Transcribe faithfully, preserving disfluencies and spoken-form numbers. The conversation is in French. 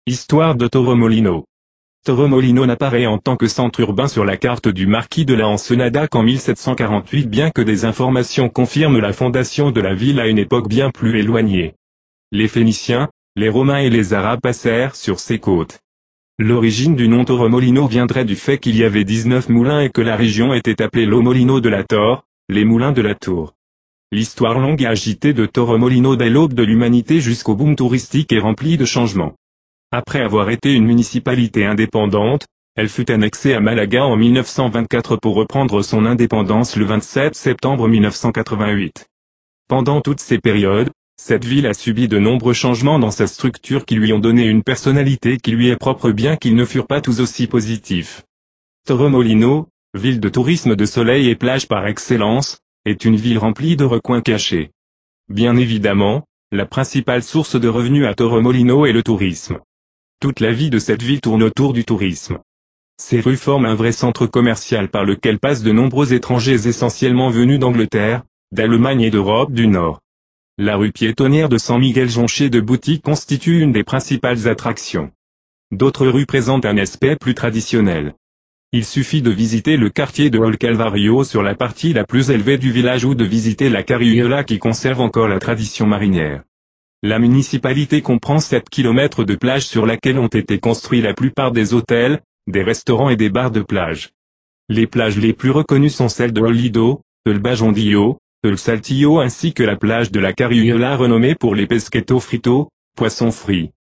Histoire de Torremolino. Torremolino n'apparaît en tant que centre urbain sur la carte du marquis de la Ensenada qu'en mille sept cent quarante-huit, bien que des informations confirment la fondation de la ville à une époque bien plus éloignée. Les Phéniciens, les Romains et les Arabes passèrent sur ses côtes. L'origine du nom Torremolino viendrait du fait qu'il y avait dix-neuf moulins et que la région était appelée Lo Molino de la Tor, les moulins de la tour. L'histoire longue et agitée de Torremolino dès l'aube de l'humanité jusqu'au boom touristique est remplie de changements. Après avoir été une municipalité indépendante, elle fut annexée à Malaga en mille neuf cent vingt-quatre pour reprendre son indépendance le vingt-sept septembre mille neuf cent quatre-vingt-huit. Pendant toutes ces périodes, cette ville a subi de nombreux changements dans sa structure qui lui ont donné une personnalité qui lui est propre bien qu'ils ne furent pas tous aussi positifs. Torremolino, ville de tourisme de soleil et plage par excellence, est une ville remplie de recoins cachés. Bien évidemment, la principale source de revenus à Torremolino est le tourisme. Toute la vie de cette ville tourne autour du tourisme. Ces rues forment un vrai centre commercial par lequel passent de nombreux étrangers essentiellement venus d'Angleterre, d'Allemagne et d'Europe du Nord. La rue piétonnière de San Miguel jonchée de boutiques constitue une des principales attractions. D'autres rues présentent un aspect plus traditionnel. Il suffit de visiter le quartier de El Calvario sur la partie la plus élevée du village ou de visiter la Carriola qui conserve encore la tradition marinière. La municipalité comprend sept kilomètres de plage sur laquelle ont été construits la plupart des hôtels, des restaurants et des bars de plage. Les plages les plus reconnues sont celles de El Lido, El Bajondillo, El Saltillo ainsi que la plage de la Carriola renommée pour les pesquetos fritos, poissons frits.